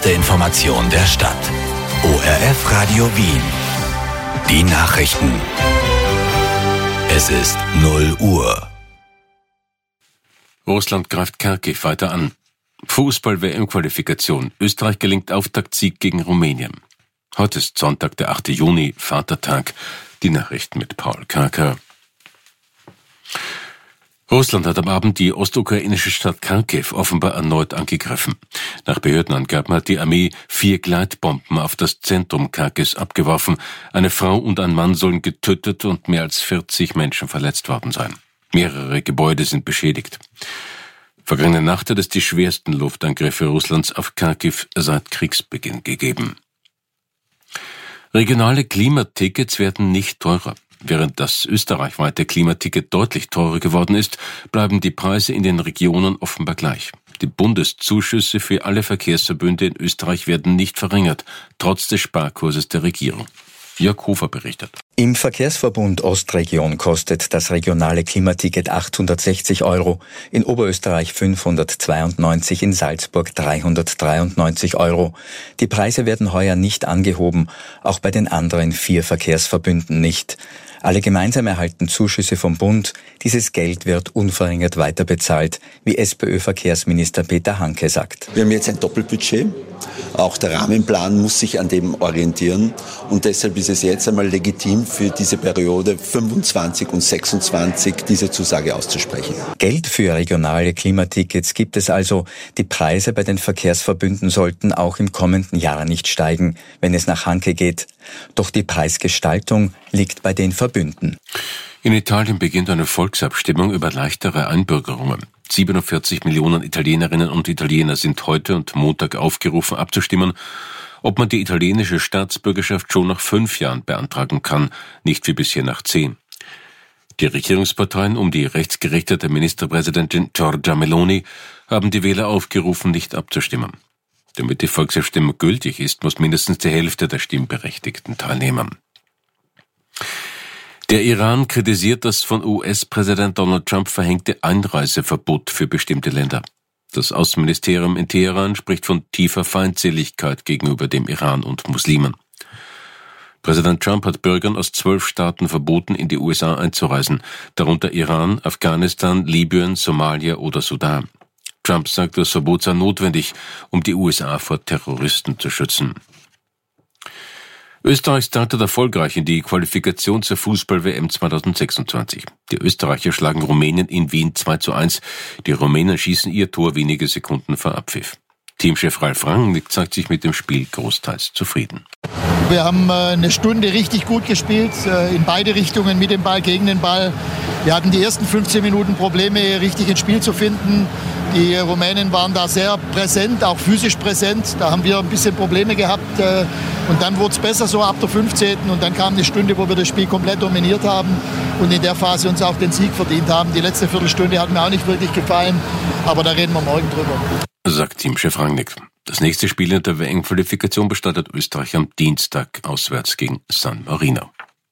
erste Information der Stadt. ORF Radio Wien. Die Nachrichten. Es ist 0 Uhr. Russland greift Kharkiv weiter an. Fußball-WM-Qualifikation. Österreich gelingt Auftaktsieg gegen Rumänien. Heute ist Sonntag, der 8. Juni, Vatertag. Die Nachrichten mit Paul Karker. Russland hat am Abend die ostukrainische Stadt Kharkiv offenbar erneut angegriffen. Nach Behördenangaben hat die Armee 4 Gleitbomben auf das Zentrum Kharkivs abgeworfen. Eine Frau und ein Mann sollen getötet und mehr als 40 Menschen verletzt worden sein. Mehrere Gebäude sind beschädigt. Vergangene Nacht hat es die schwersten Luftangriffe Russlands auf Kharkiv seit Kriegsbeginn gegeben. Regionale Klimatickets werden nicht teurer. Während das österreichweite Klimaticket deutlich teurer geworden ist, bleiben die Preise in den Regionen offenbar gleich. Die Bundeszuschüsse für alle Verkehrsverbünde in Österreich werden nicht verringert, trotz des Sparkurses der Regierung. Jörg Hofer berichtet. Im Verkehrsverbund Ostregion kostet das regionale Klimaticket 860 €, in Oberösterreich 592, in Salzburg 393 €. Die Preise werden heuer nicht angehoben, auch bei den anderen 4 Verkehrsverbünden nicht. Alle gemeinsam erhalten Zuschüsse vom Bund. Dieses Geld wird unverringert weiterbezahlt, wie SPÖ-Verkehrsminister Peter Hanke sagt. Wir haben jetzt ein Doppelbudget. Auch der Rahmenplan muss sich an dem orientieren. Und deshalb ist es jetzt einmal legitim, für diese Periode 25 und 26 diese Zusage auszusprechen. Geld für regionale Klimatickets gibt es also. Die Preise bei den Verkehrsverbünden sollten auch im kommenden Jahr nicht steigen, wenn es nach Hanke geht. Doch die Preisgestaltung liegt bei den Verbünden. In Italien beginnt eine Volksabstimmung über leichtere Einbürgerungen. 47 Millionen Italienerinnen und Italiener sind heute und Montag aufgerufen abzustimmen, ob man die italienische Staatsbürgerschaft schon nach 5 Jahren beantragen kann, nicht wie bisher nach 10. Die Regierungsparteien um die rechtsgerichtete Ministerpräsidentin Giorgia Meloni haben die Wähler aufgerufen, nicht abzustimmen. Damit die Volksabstimmung gültig ist, muss mindestens die Hälfte der Stimmberechtigten teilnehmen. Der Iran kritisiert das von US-Präsident Donald Trump verhängte Einreiseverbot für bestimmte Länder. Das Außenministerium in Teheran spricht von tiefer Feindseligkeit gegenüber dem Iran und Muslimen. Präsident Trump hat Bürgern aus 12 Staaten verboten, in die USA einzureisen, darunter Iran, Afghanistan, Libyen, Somalia oder Sudan. Trump sagt, das Verbot sei notwendig, um die USA vor Terroristen zu schützen. Österreich startet erfolgreich in die Qualifikation zur Fußball-WM 2026. Die Österreicher schlagen Rumänien in Wien 2:1. Die Rumänen schießen ihr Tor wenige Sekunden vor Abpfiff. Teamchef Ralf Rangnick zeigt sich mit dem Spiel großteils zufrieden. Wir haben eine Stunde richtig gut gespielt, in beide Richtungen, mit dem Ball, gegen den Ball. Wir hatten die ersten 15 Minuten Probleme, richtig ins Spiel zu finden. Die Rumänen waren da sehr präsent, auch physisch präsent. Da haben wir ein bisschen Probleme gehabt. Und dann wurde es besser so ab der 15. Und dann kam eine Stunde, wo wir das Spiel komplett dominiert haben und in der Phase uns auch den Sieg verdient haben. Die letzte Viertelstunde hat mir auch nicht wirklich gefallen, aber da reden wir morgen drüber. Sagt Teamchef Rangnick. Das nächste Spiel in der WM-Qualifikation bestreitet Österreich am Dienstag auswärts gegen San Marino.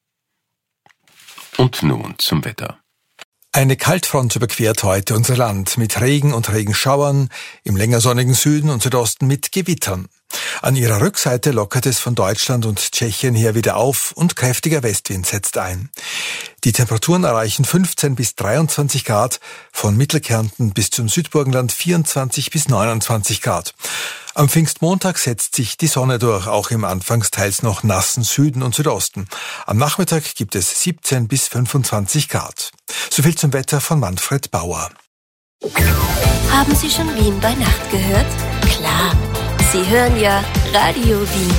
Und nun zum Wetter. Eine Kaltfront überquert heute unser Land mit Regen und Regenschauern, im länger sonnigen Süden und Südosten mit Gewittern. An ihrer Rückseite lockert es von Deutschland und Tschechien her wieder auf und kräftiger Westwind setzt ein. Die Temperaturen erreichen 15 bis 23 Grad, von Mittelkärnten bis zum Südburgenland 24 bis 29 Grad. Am Pfingstmontag setzt sich die Sonne durch, auch im anfangs teils noch nassen Süden und Südosten. Am Nachmittag gibt es 17 bis 25 Grad. Soviel zum Wetter von Manfred Bauer. Haben Sie schon Wien bei Nacht gehört? Klar, Sie hören ja Radio Wien.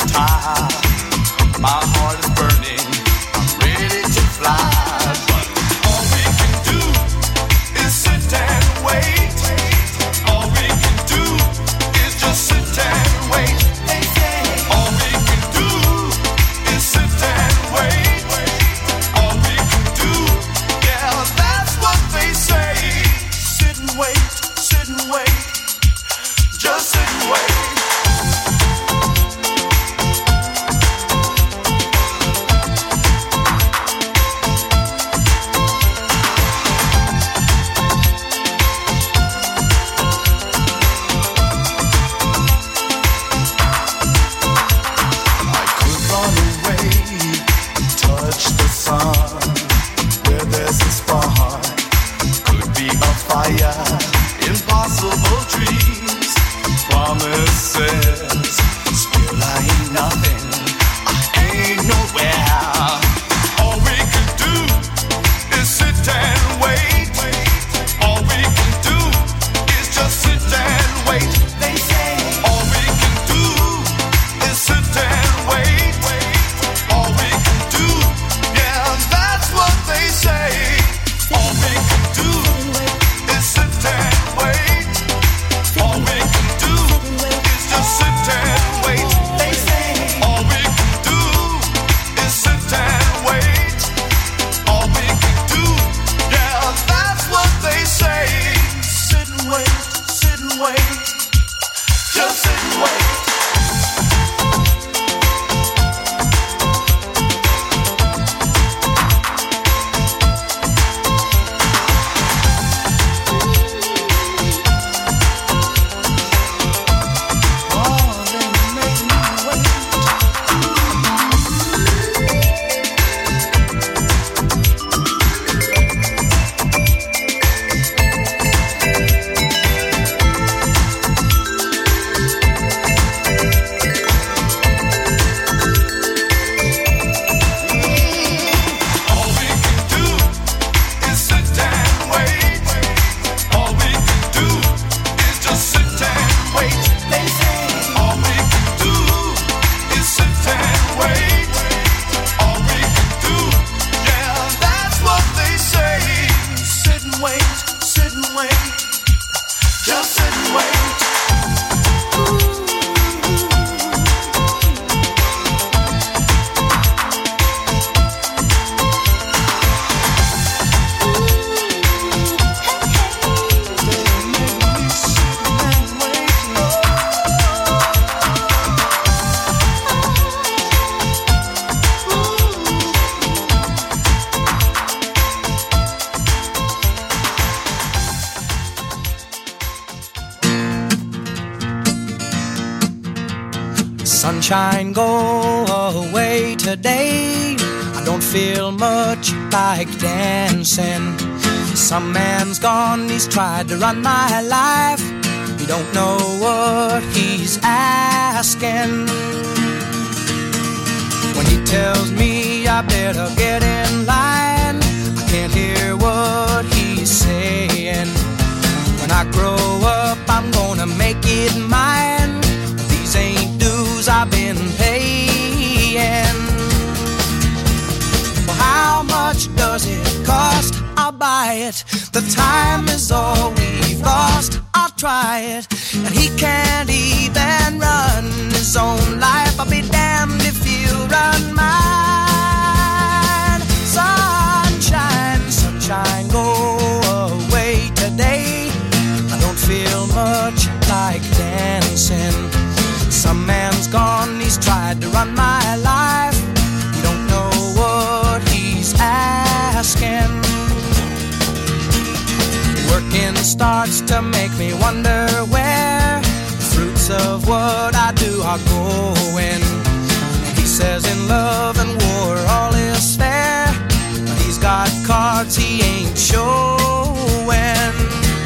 My heart is burning, I'm ready to fly, but dream of fire, impossible dreams, promises. Still I ain't nothing, I ain't nowhere. All we can do is sit and wait. All we can do is just sit and wait. They say all we can do is sit and wait. All we can do, yeah, that's what they say. All we can do is sit and wait. All we can do is just sit and wait. They say all we can do is sit and wait. All we can do, yeah, that's what they say. Sit and wait, sit and wait. Just sit and wait. Sunshine, go away today. I don't feel much like dancing. Some man's gone, he's tried to run my life. You don't know what he's asking. When he tells me I better get in line, I can't hear what he's saying. When I grow up, I'm gonna make it mine. These ain't dues I've been paying. Well, how much does it cost? I'll buy it. The time is all we've lost. I'll try it. And he can't even run his own life. I'll be damned if he'll run mine. Sunshine, sunshine, go away today. I don't feel much like dancing. Some man's gone, he's tried to run my life. You don't know what he's asking. Working starts to make me wonder where the fruits of what I do are going. He says in love and war all is fair, but he's got cards he ain't showing.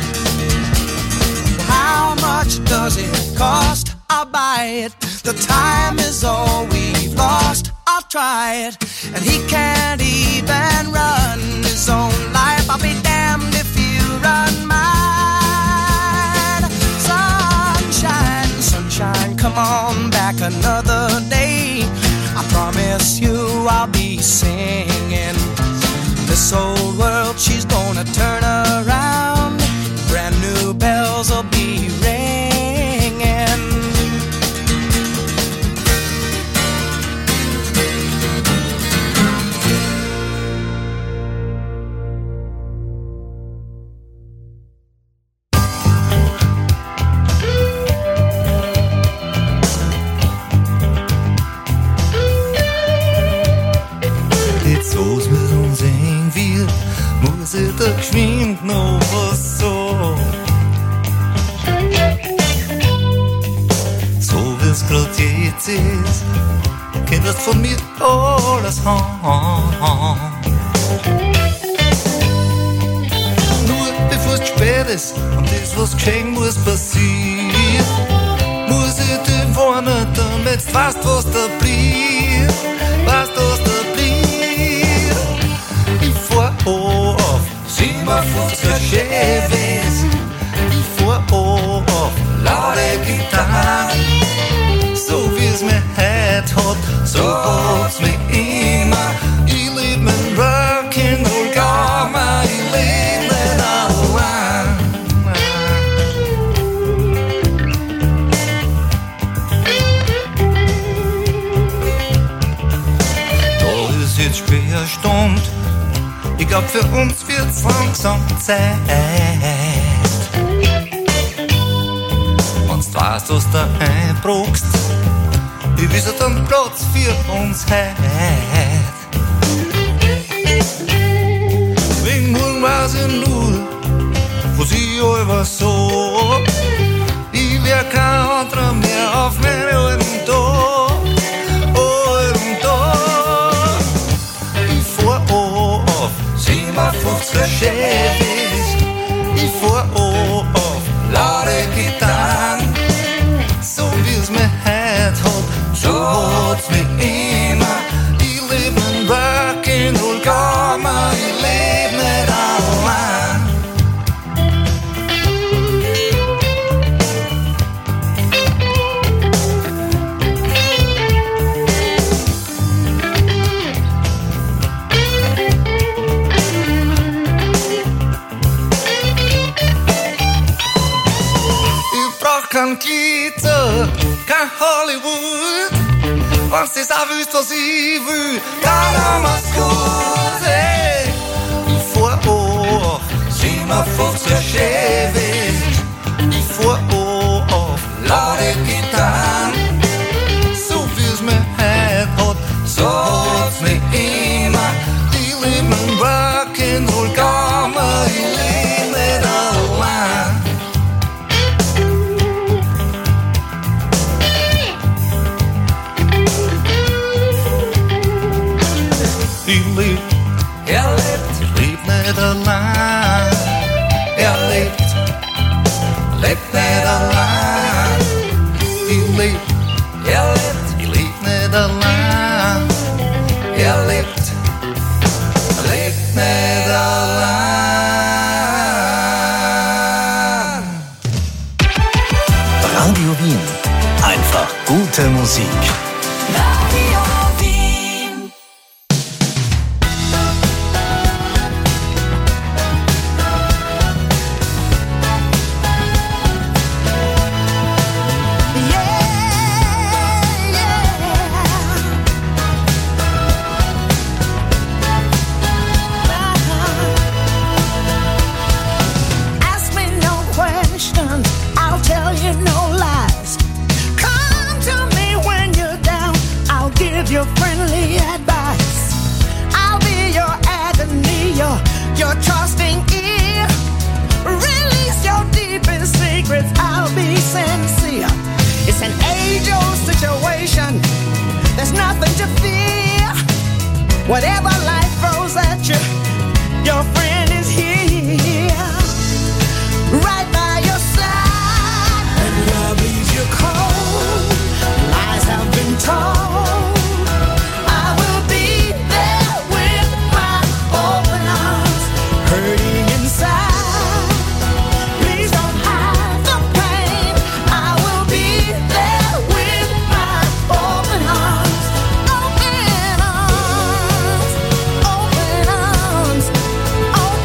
How much does it cost? I'll buy it. The time is all we've lost. I'll try it. And he can't even run his own life. I'll be damned if you run mine. Sunshine, sunshine, come on back another day. I promise you I'll be singing. This old world, she's gonna turn around. Brand new bells will be ringing. Der geschwind noch was so. So wie's grad jetzt ist, könntest von mir alles haben. Nur bevor ist und das, was geschehen muss, passiert. Muss ich dich warnen, damit du weißt, was da blieb. Weißt, was da blieb. Ich fahr auf 57er Chevys. Ich fahr auf laute Gitarren. So wie's mir heute hat, so hat's mich immer. Ich lieb mein Rock'n'Roll, glaub mir, ich leb nicht allein. Da ist jetzt Sperrstund, ich glaub für uns wird's langsam Zeit. Wenn's du weißt, was du einbrauchst, ich wisse dann Platz für uns heut. Wegen morgen weiß ich nur, was ich über so. Ich wär kein anderer mehr auf meinen alten Tag. Alten Tag. Ich fahr auf 57er Chevys. Ich fahr auf laute Gitarren. So wie's mir heut hat, so hat's mich immer. Ich leb mein Rock'n'Roll, glaub mir, ich leb nicht allein. Ich brauch kein Glitter, kein Hollywood. Wenn's das auch willst, was ich will, dann mach's gut, ey. Ich fahr auf 57er Chevys. Ich fahr auf laute Gitarren. So wie's mir heut hat, so hat's mich immer. Ich leb mein Rock'n'Roll, glaub mir, ich leb nicht allein. Ich leb, ich leb nicht allein. Lebt nicht allein. Ich leb, ich leb nicht allein. Lebt nicht allein. Radio Wien. Einfach gute Musik. Radio Wien. Ask me no questions, I'll tell you no lies. Come to me when you're down, I'll give you friendly advice. I'll be your agony, your trusting ear. Release your deepest secrets, I'll be sincere. It's an age-old situation, there's nothing to fear. Whatever life throws at you, your friend is here. Right by your side. When love leaves you cold, lies have been told. I will be there with my open arms, hurting inside. Please don't hide the pain. I will be there with my open arms, open arms, open arms, open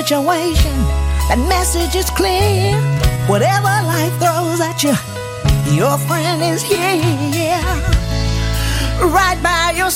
situation. That message is clear. Whatever life throws at you, your friend is here, right by your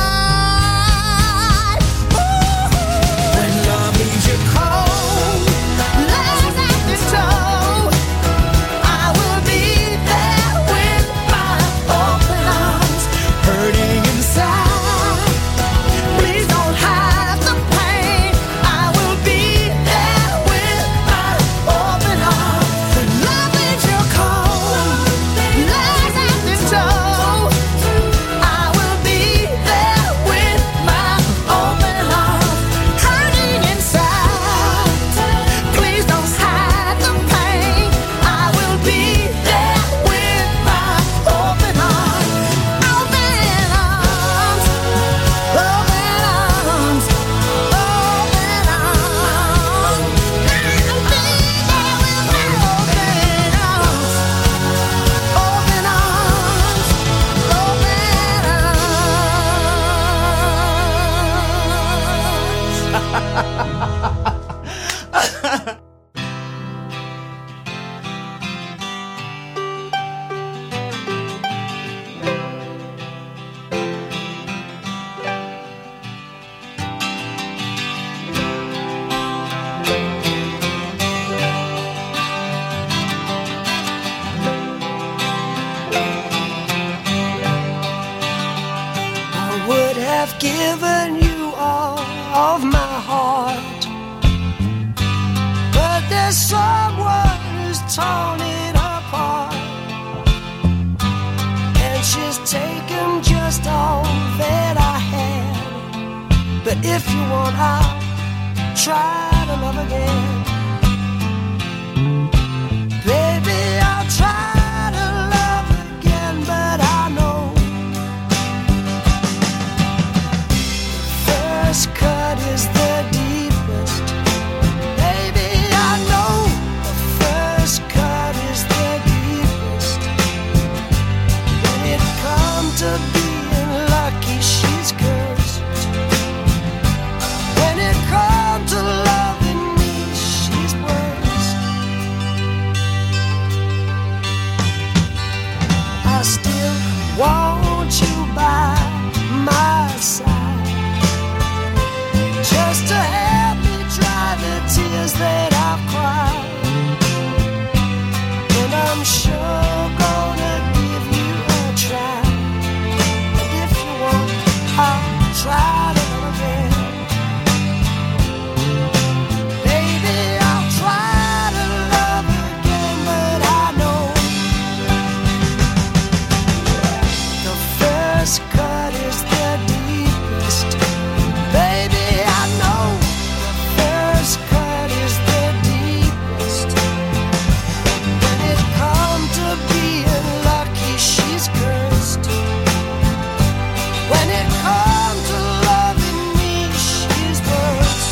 side. Ooh. When love leaves you cold, lies at the door, I will be there with my open arms, hurting inside. Please don't hide the pain. I will be there with my open arms. When love leaves you cold, lies at the door, I will be there with my open arms, hurting inside. Please don't hide the pain. I will be there with my open arms, open arms, open arms, open arms. I'll be there with my open arms, open arms, open arms. I would have given you all of my heart, but there's someone who's torn it apart, and she's taken just all that I had. But if you want, I'll try to love again. Baby, I'll try to love again, but I know first cut is the deepest. Baby, I know the first cut is the deepest. When it comes to being lucky, she's cursed. When it comes to loving me, she's worse. I still want you by my side, just to help me dry the tears that I've cried. And I'm sure gonna give you a try. And if you want, I'll try to love again. Baby, I'll try to love again, but I know the first cut is the deepest. Baby, I know the first cut is the deepest. When it comes to being lucky, she's cursed. When it comes to loving me, she's worse.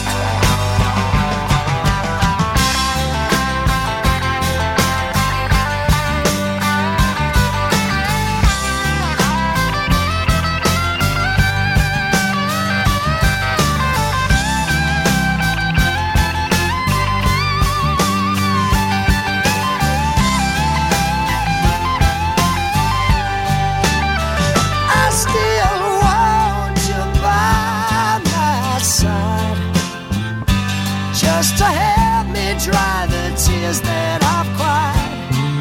I still want you by my side, just to help me dry the tears that I've cried.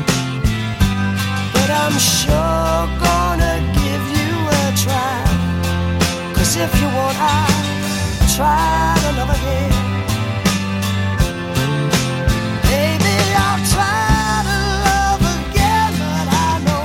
But I'm sure gonna give you a try. 'Cause if you want, I'll try to love again. Baby, I'll try to love again, but I know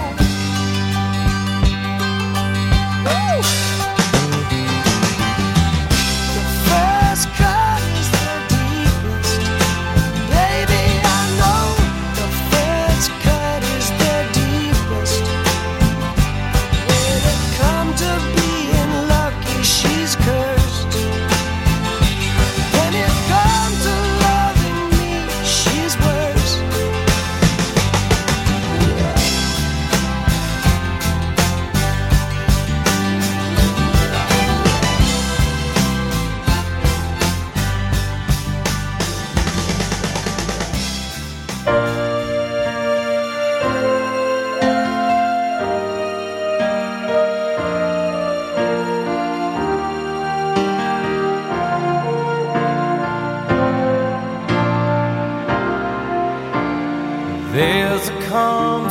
the first cut is the deepest. Baby, I know the first cut is the deepest. When it comes to being lucky, she's cursed. When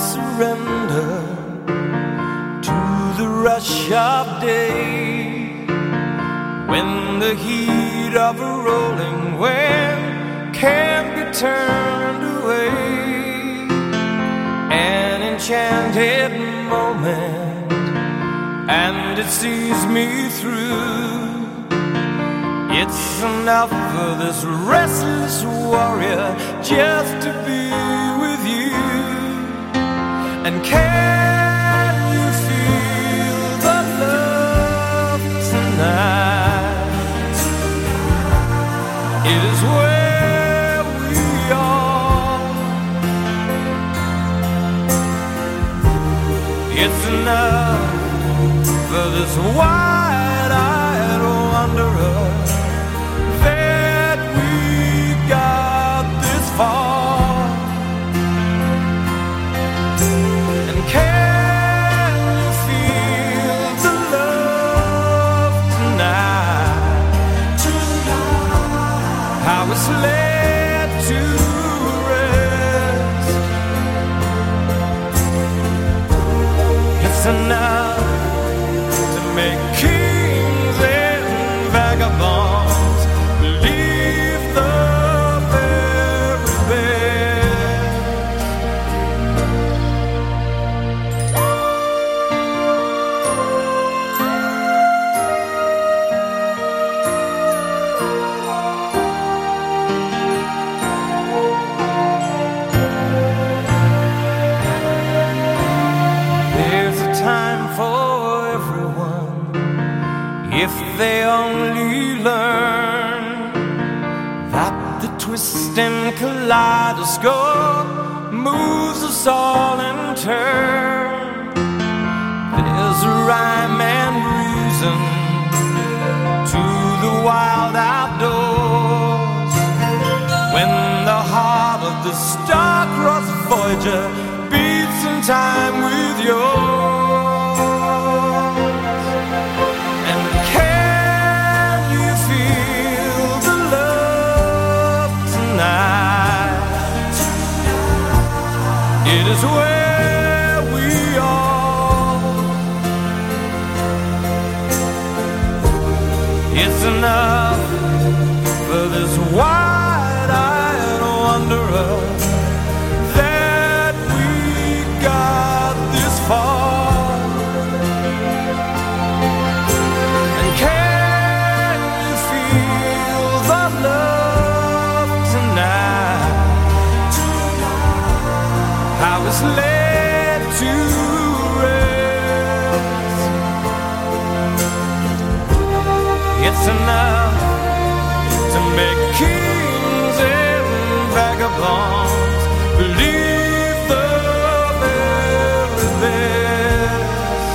surrender to the rush of day, when the heat of a rolling wind can't be turned away. An enchanted moment, and it sees me through. It's enough for this restless warrior just to be with you. And can you feel the love tonight? It is where we are. It's enough for this wide-eyed wanderer that we got this far. And can you feel the love tonight? How it's laid to rest. It's enough to make kings and vagabonds believe the very best. There's a time for everyone if they only learn that the twisting kaleidoscope moves us all in turn. There's a rhyme and reason to the wild outdoors, when the heart of the star-crossed Voyager beats in time with yours. And can you feel the love tonight? It is where we are. It's enough for this wide-eyed wanderer that we got this far. And can you feel the love tonight? How it's laid to rest. It's enough to make kings and vagabonds believe the very best.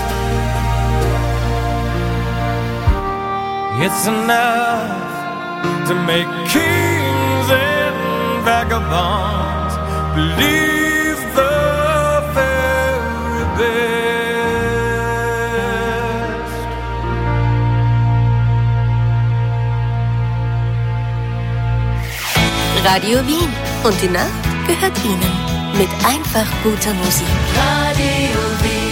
It's enough to make kings and vagabonds believe the very best. Radio Wien. Und die Nacht gehört Ihnen. Mit einfach guter Musik. Radio Wien.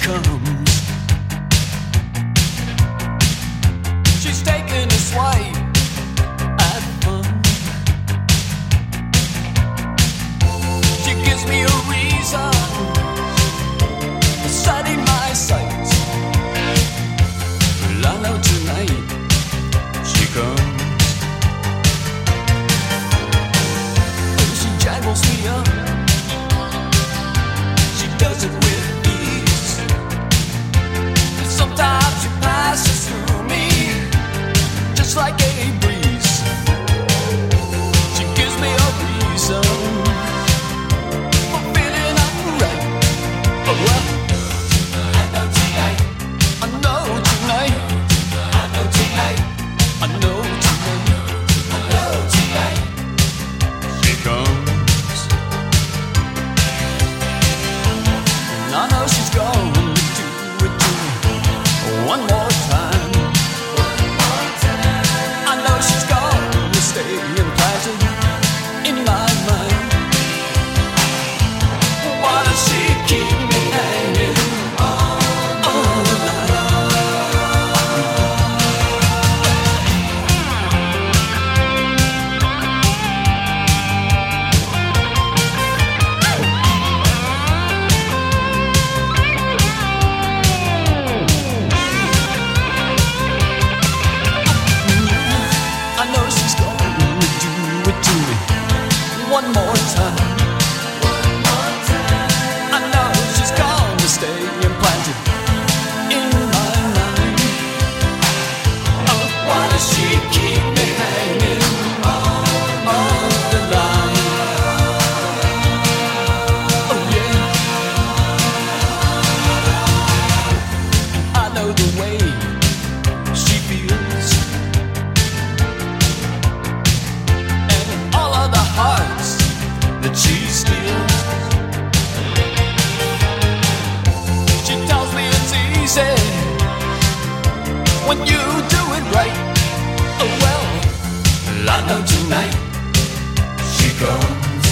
comes. She's taking a swipe at fun. She gives me a reason for setting my sights. Well, I know tonight she comes. She jangles me up. She does it with ease. Sometimes she passes through me just like a breeze. She gives me a reason for feeling alright. Oh well, I know tonight. I know tonight. I know tonight. I know tonight. I know tonight. She comes. And I know she's going to do it to me one more time. I know she's gonna stay implanted in my mind. Why does she keep me hanging all the night? I know she's gonna do it to me one more time. I know she's gonna stay implanted in my mind. Oh, why does she keep me hanging on the line? Oh yeah, I know the way she feels. And all of the hearts that she steals. She tells me it's easy when you do it right. Oh well, I know tonight she comes.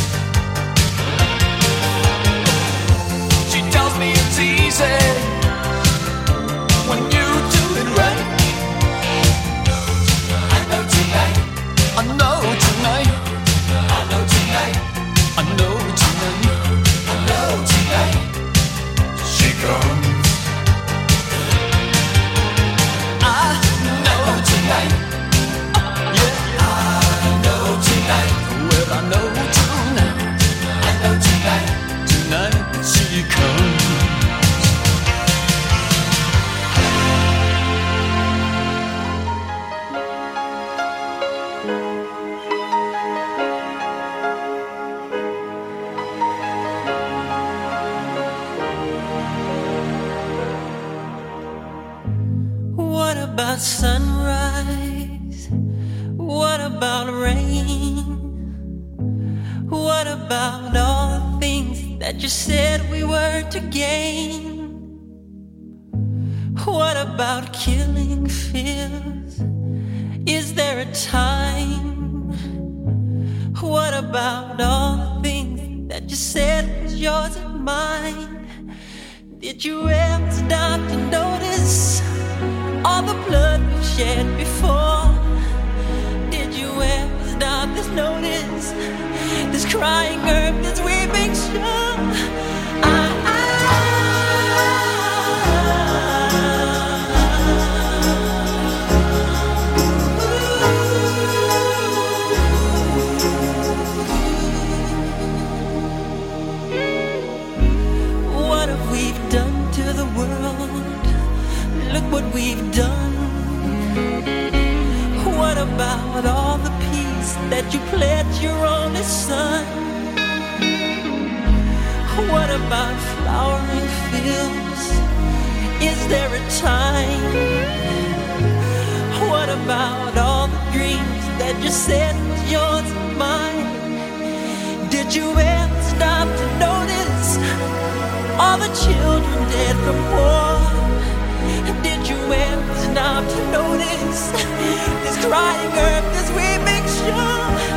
She tells me it's easy when you do it right. I know tonight. I know tonight. I know tonight. I know tonight. I know tonight. She comes. I know tonight. Yeah, I know tonight. Well, I know tonight. I know tonight. Tonight she comes. What about sunrise? What about rain? What about all the things that you said we were to gain? What about killing fears? Is there a time? What about all the things that you said was yours and mine? Did you ever stop to notice all the blood we've shed before? Did you ever stop to notice this crying earth, this weeping shore? What have we done to the world? Look what we've done. What about all the peace that you pledged your only son? What about flowering fields? Is there a time? What about all the dreams that you said was yours and mine? Did you ever stop to notice all the children dead from war? Did you ever stop to notice this crying earth, this weeping shore?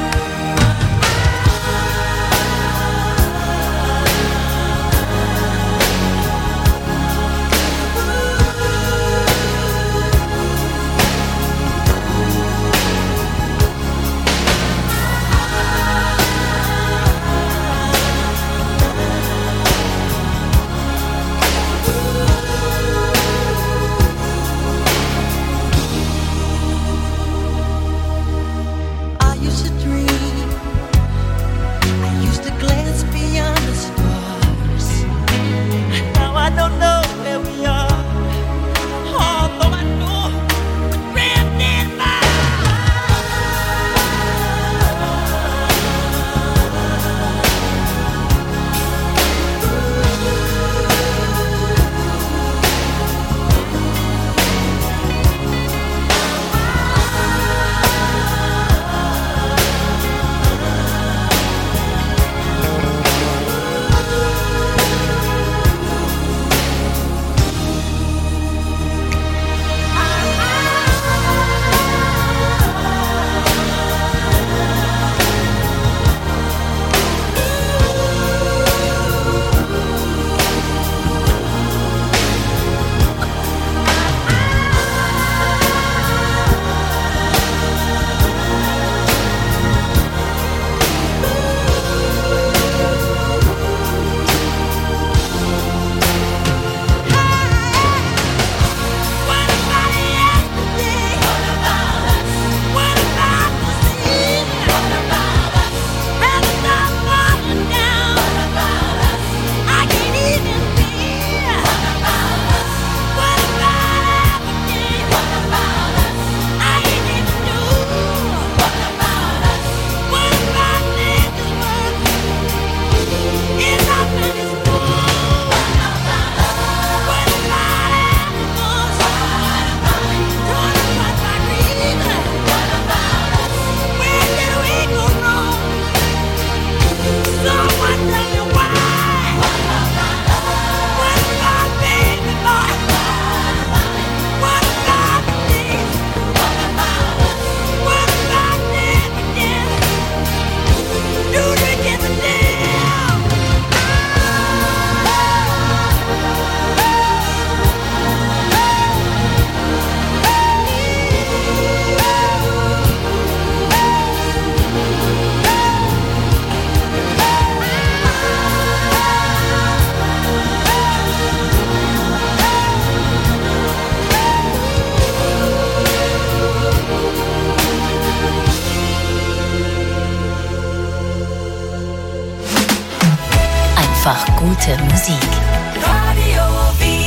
gute Musik. Radio Wien.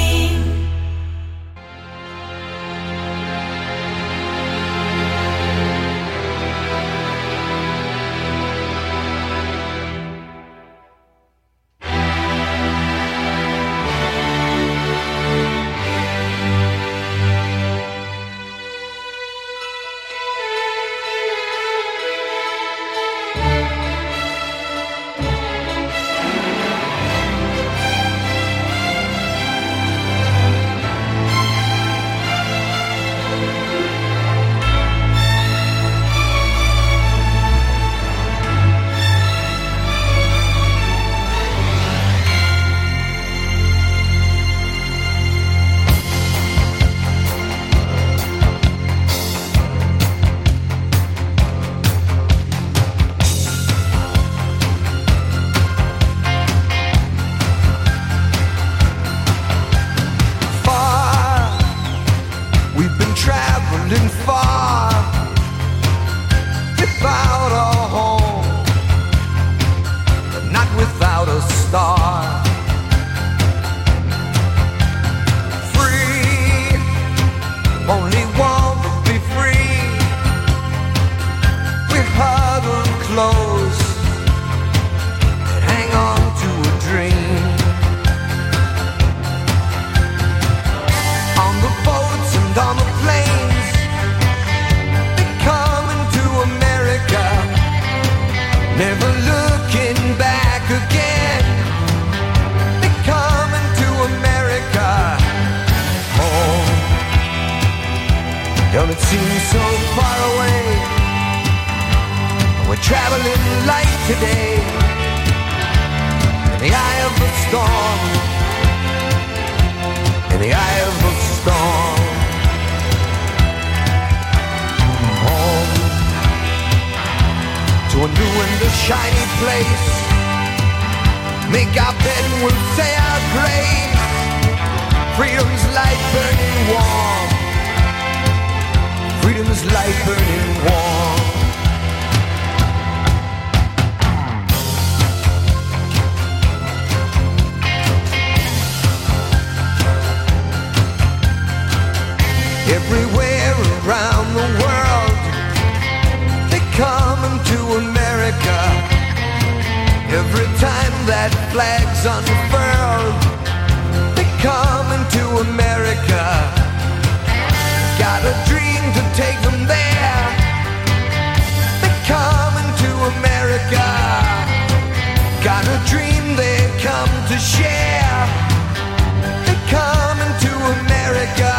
Everywhere around the world, they come into America. Every time that flag's unfurled, they come into America. Got a dream to take them there. They come into America. Got a dream they come to share. They come into America.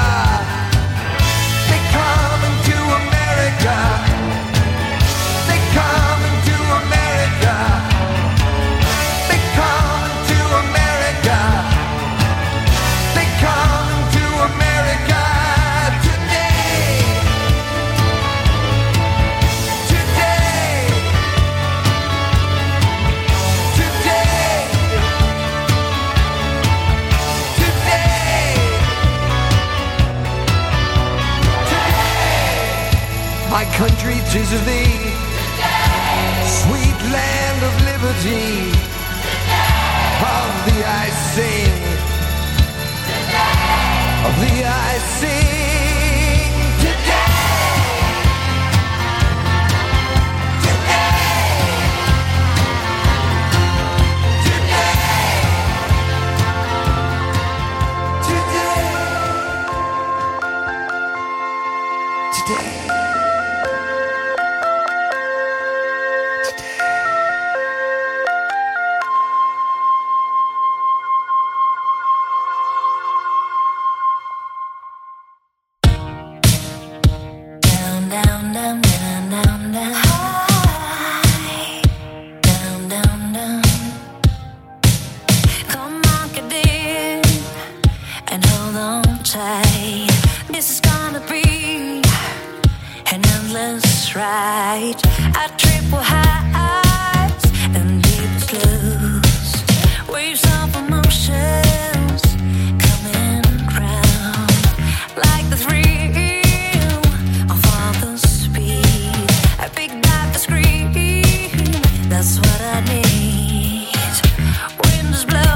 Come into America. They come into America. They come into America. They come into America today. Today. Today. Today. My country, 'tis of thee, sweet land of liberty. Of thee I sing, of thee I sing today. That's what I need. Wind is blowing.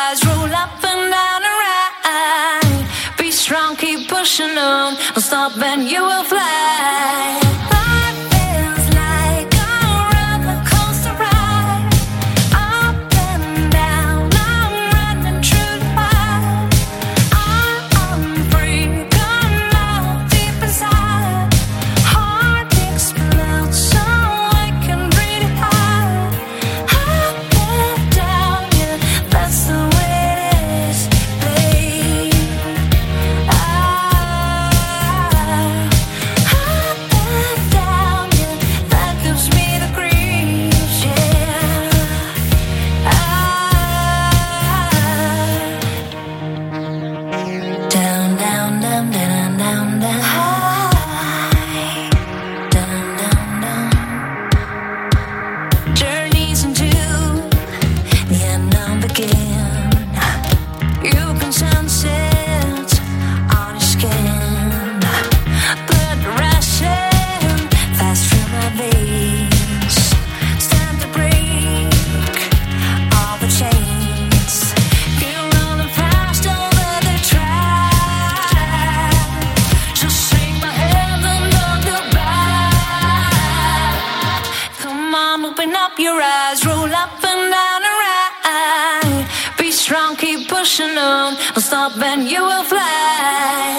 eyes, roll up and down and right. Be strong, keep pushing on, don't stop and you will fly. Pushing on, don't stop and you will fly.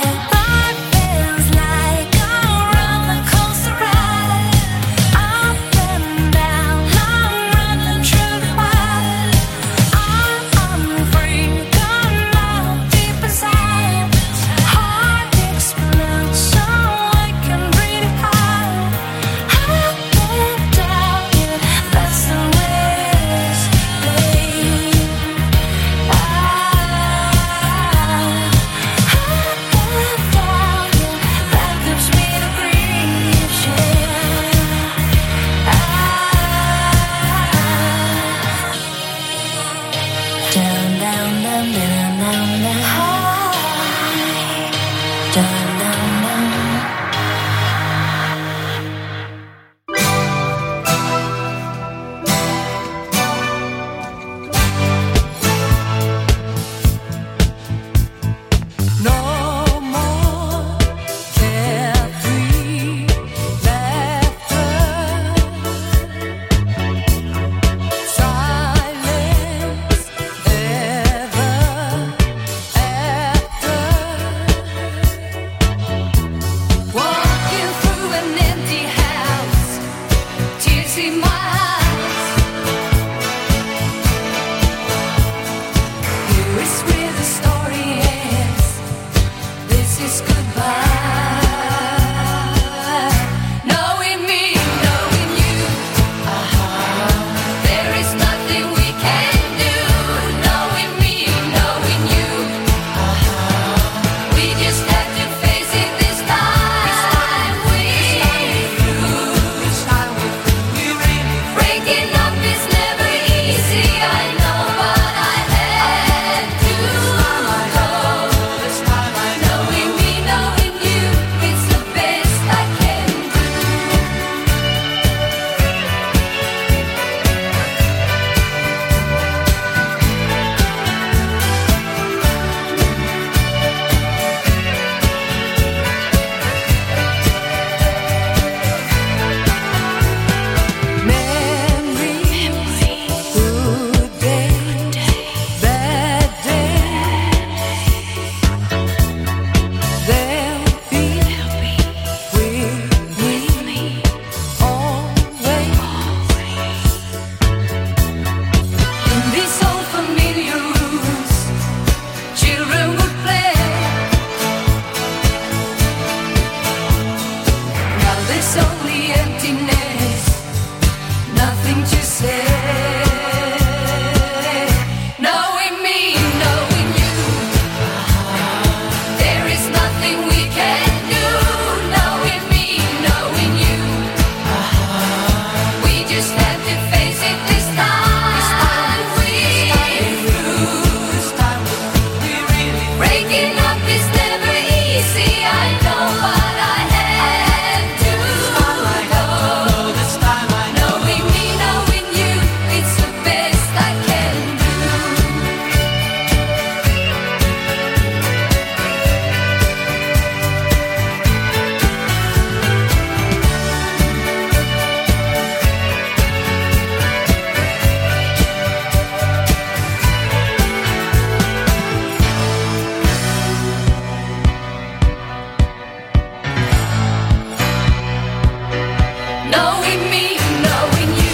knowing me, knowing you.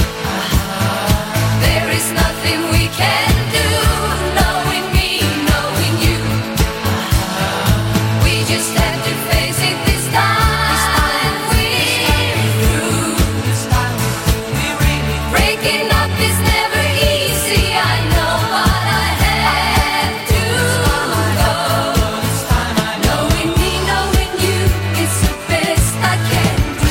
There is nothing we can do, knowing me, knowing you. We just have to face it this time. We're through. Breaking up is never easy. I know what I have to go. Knowing me, knowing you, it's the best I can do.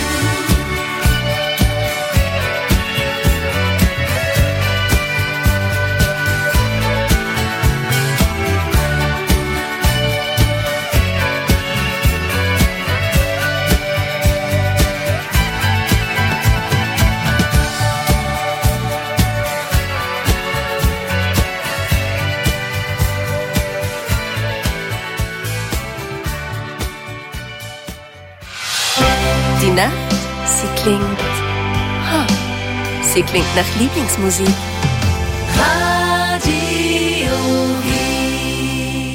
Die Nacht, sie klingt nach Lieblingsmusik. Radio Wien.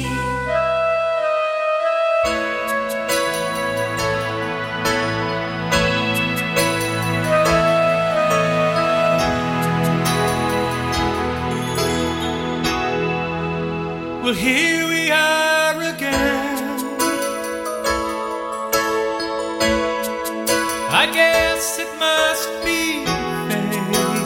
Well, here we are again. I guess it must be fate.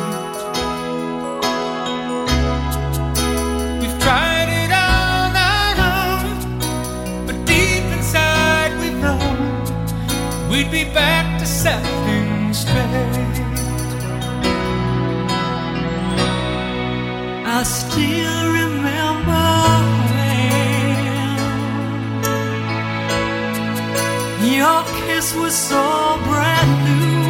We've tried it all night long, but deep inside we know we'd be back to set things straight. I still remember when your kiss was so brand new.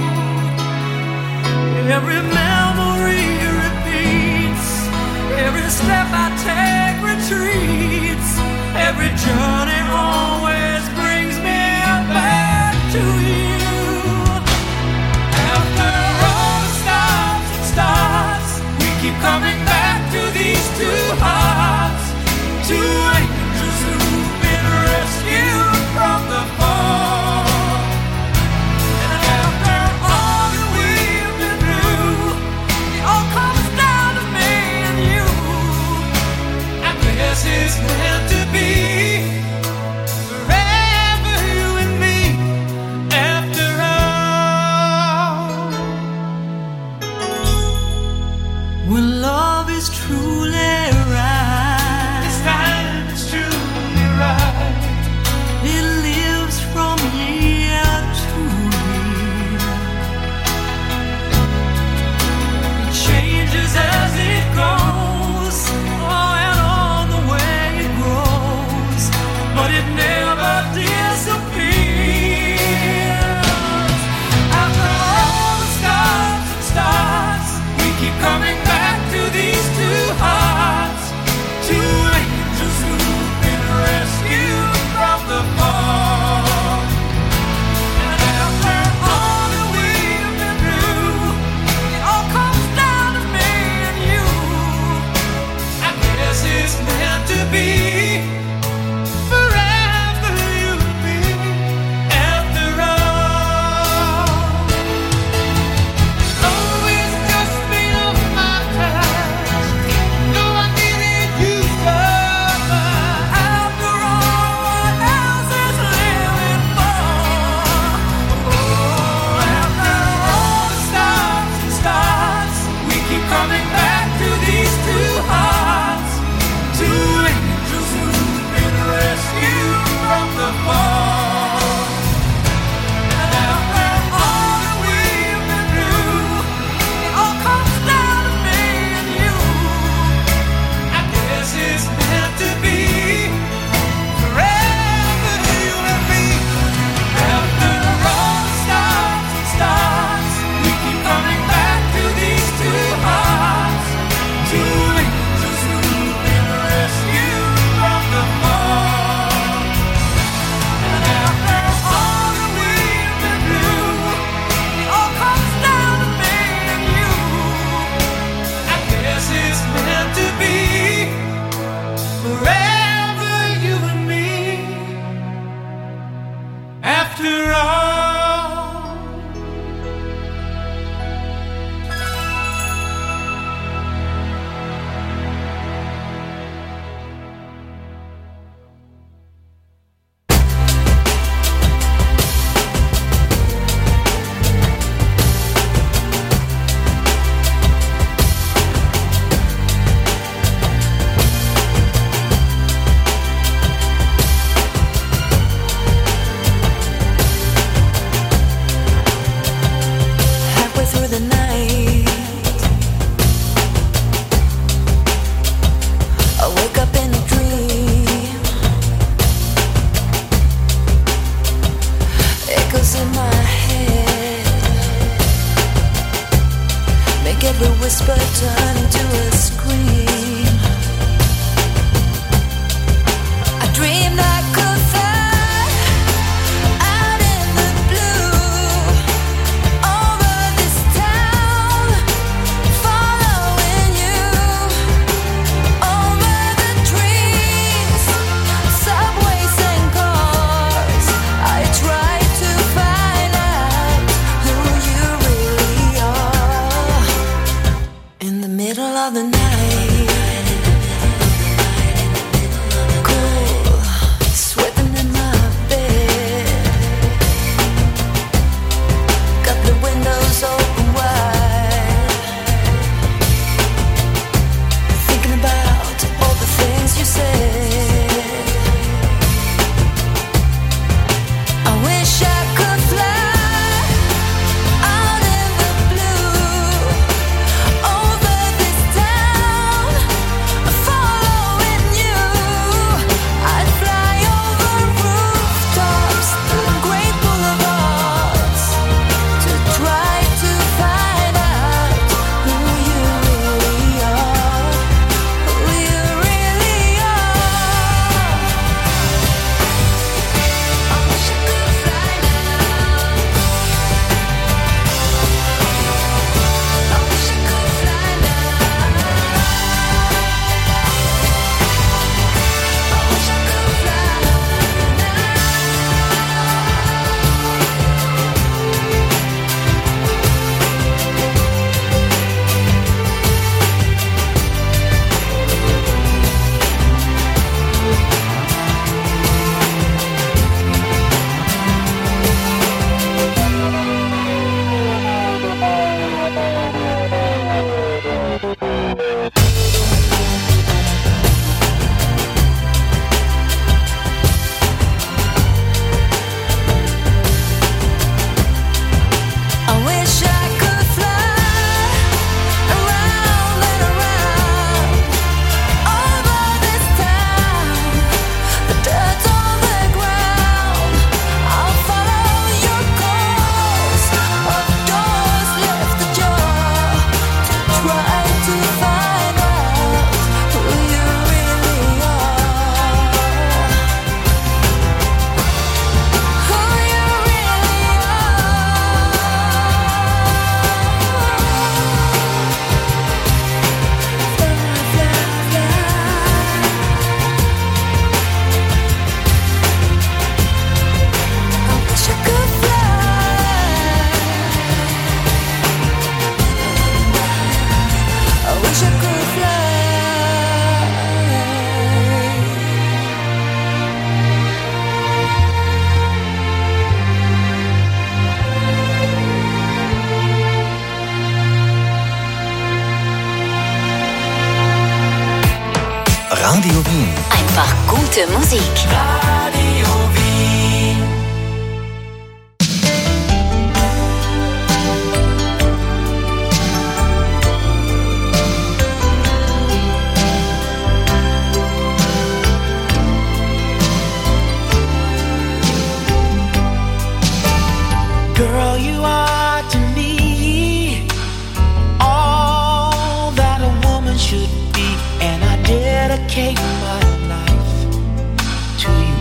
Every memory repeats, every step I take retreats, every journey always brings me back to you. After all the stops and starts, we keep coming back to these two hearts, two angels who've been rescued from the fall. And after all that we've been through, it all comes down to me and you. And this is meant to be forever. Every whisper turning to a scream. I dreamed I could fly out in the blue over this town, following you over the trees, subways and cars. I tried to find out who you really are. In the middle of the night, cool, sweating in my bed, got the windows open wide, thinking about all the things you said. I wish I could fly out in the blue over this town, following you. I'd fly over rooftops and great boulevards to try to find out who you really are, who you really are. I wish I could fly now. I wish I could fly now. I wish I could fly I wish I could fly around and around over this town, the dirt on the ground. I'll follow your course of doors left ajar to try to find out who you really are, who you really I wish I could fly. I wish I could fly. Radio Wien. Einfach gute Musik. Radio Wien. Girl, you are to me all that a woman should be, and I dedicate my life to you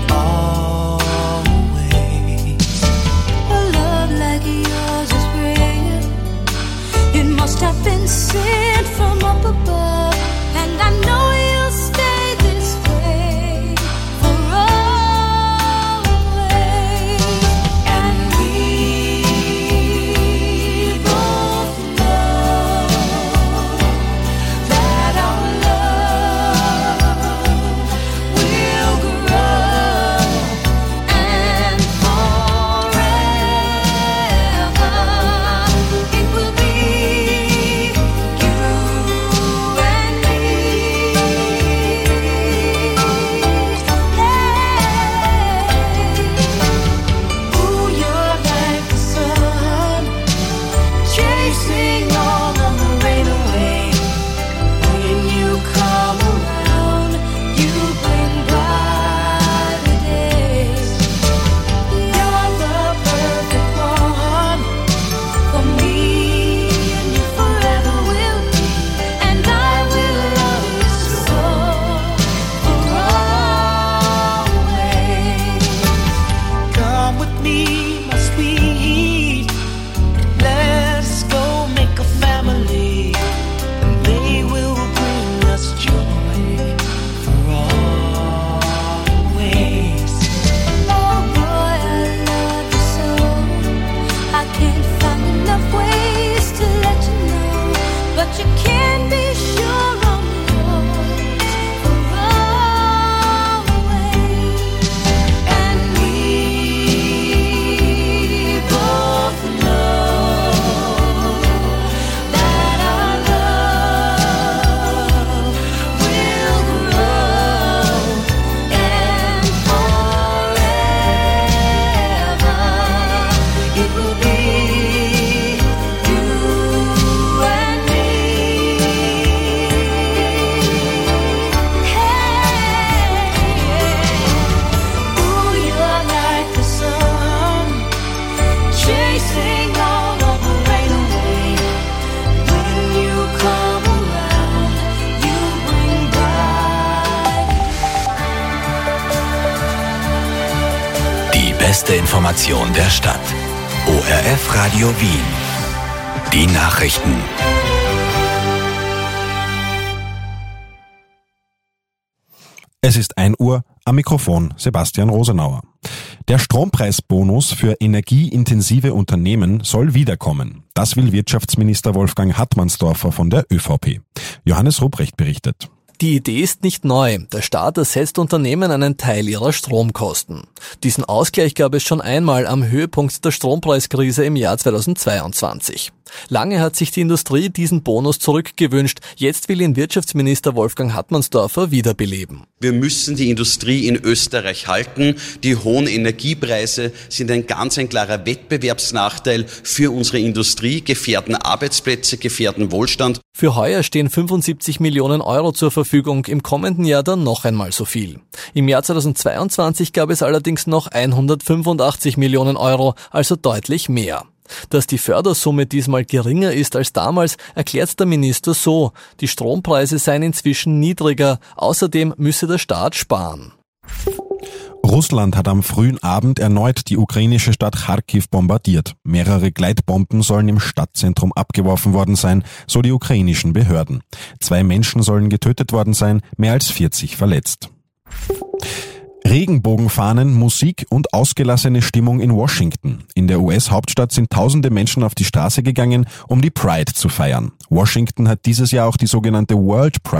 always. A love like yours is rare. It must have been sent from up above, and I know you'll stay this way for always. And we but you can be sure I'm yours always. And we both know that our love will grow, and forever it will be you and me. Ooh, you are like the sun, chasing all of the rain away. When you come around, you bring bright. Die beste Information der Stadt. ORF Radio Wien. Die Nachrichten. Es ist 1 Uhr, am Mikrofon Sebastian Rosenauer. Der Strompreisbonus für energieintensive Unternehmen soll wiederkommen. Das will Wirtschaftsminister Wolfgang Hartmannsdorfer von der ÖVP. Johannes Ruprecht berichtet. Die Idee ist nicht neu. Der Staat ersetzt Unternehmen einen Teil ihrer Stromkosten. Diesen Ausgleich gab es schon einmal am Höhepunkt der Strompreiskrise im Jahr 2022. Lange hat sich die Industrie diesen Bonus zurückgewünscht. Jetzt will ihn Wirtschaftsminister Wolfgang Hartmannsdorfer wiederbeleben. Wir müssen die Industrie in Österreich halten. Die hohen Energiepreise sind ein klarer Wettbewerbsnachteil für unsere Industrie, gefährden Arbeitsplätze, gefährden Wohlstand. Für heuer stehen 75 Millionen Euro zur Verfügung, im kommenden Jahr dann noch einmal so viel. Im Jahr 2022 gab es allerdings noch 185 Millionen Euro, also deutlich mehr. Dass die Fördersumme diesmal geringer ist als damals, erklärt der Minister so: Die Strompreise seien inzwischen niedriger, außerdem müsse der Staat sparen. Russland hat am frühen Abend erneut die ukrainische Stadt Kharkiv bombardiert. Mehrere Gleitbomben sollen im Stadtzentrum abgeworfen worden sein, so die ukrainischen Behörden. 2 Menschen sollen getötet worden sein, mehr als 40 verletzt. Regenbogenfahnen, Musik und ausgelassene Stimmung in Washington. In der US-Hauptstadt sind tausende Menschen auf die Straße gegangen, um die Pride zu feiern. Washington hat dieses Jahr auch die sogenannte World Pride